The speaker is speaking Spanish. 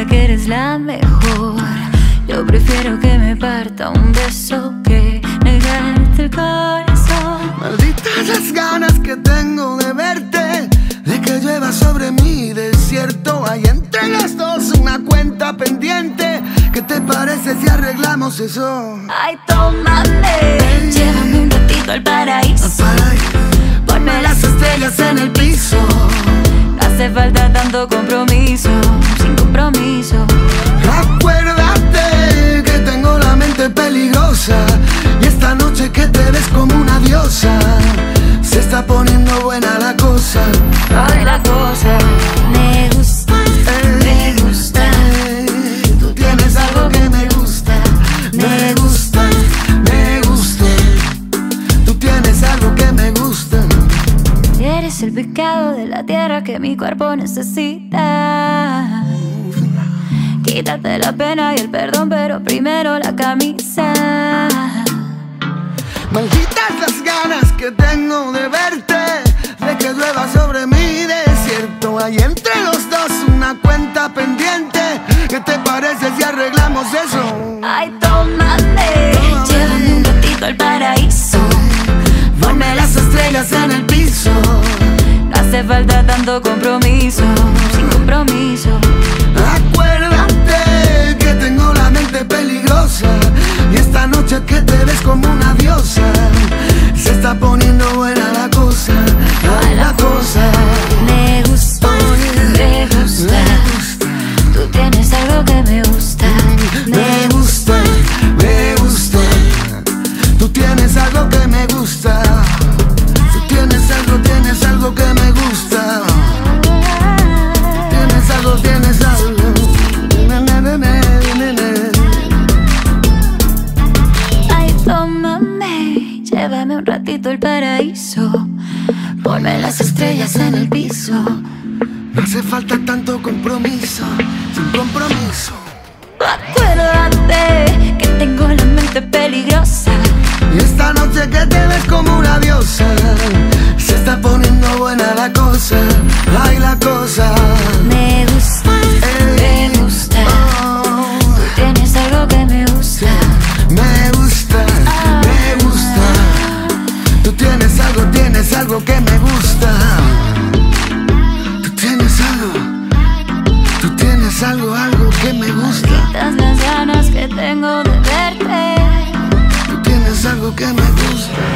sé que eres la mejor. Yo prefiero que me parta un beso que negarte el corazón. Malditas las ganas que tengo de verte, de que llueva sobre mi desierto. Hay entre las dos una cuenta pendiente. ¿Qué te parece si arreglamos eso? Ay, tómame, llévame un ratito al paraíso. Ponme las estrellas en el piso. No hace falta tanto compromiso, sin compromiso. Acuérdate que tengo la mente peligrosa, y esta noche que te ves como una diosa, se está poniendo buena la cosa. Ay, la cosa me gusta, me gusta. Tú tienes algo que me gusta, me gusta, me gusta. Tú tienes algo que me gusta. Eres el pecado de la tierra que mi cuerpo necesita. Quítate la pena y el perdón, pero primero la camisa. Malditas las ganas que tengo de verte, de que llueva sobre mi desierto. Hay entre los dos una cuenta pendiente. ¿Qué te parece si arreglamos eso? Ay, tómame, llévame un ratito al paraíso. Ponme las estrellas en el piso. No hace falta tanto compromiso, sin compromiso. Acuérdate que tengo la mente peligrosa, y esta noche que te ves como una diosa, se está poniendo buena la cosa. Ay, la cosa me gusta, me gusta. Tú tienes algo que me gusta, me gusta, me gusta. Tú tienes algo que me gusta. Tú tienes algo que me gusta. Tienes algo, tienes algo. Ay, tómame, llévame un ratito al paraíso. Ponme las estrellas en el piso. No hace falta tanto compromiso, sin compromiso. Acuérdate que tengo la mente peligrosa, y esta noche que te ves como una diosa, se está poniendo buena la cosa. Ay, la cosa me gusta, me gusta. Tú tienes algo que me gusta, me gusta, me gusta. Tú tienes algo que me gusta. Tú tienes algo que me gusta. malditas las ganas que tengo de verte. Tú tienes algo que me gusta.